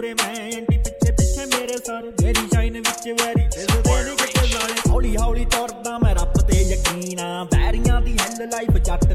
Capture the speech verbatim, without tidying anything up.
ਮੂਰੇ ਮੈਂ ਐਂਟੀ ਪਿੱਛੇ ਪਿੱਛੇ ਮੇਰੇ ਸਾਰੇ ਮੇਰੀ ਸ਼ਾਈਨ ਵਿੱਚ ਵੈਰੀ ਫਿਰਦੇ ਨੇ ਕਿਤੇ ਨਾਲੇ ਹੌਲੀ ਹੌਲੀ ਤੁਰਦਾ ਮੈਂ ਰੱਬ ਤੇ ਯਕੀਨ ਆ ਵੈਰੀਆਂ ਦੀ ਹੈਲ ਲਾਈਫ ਜੱਟ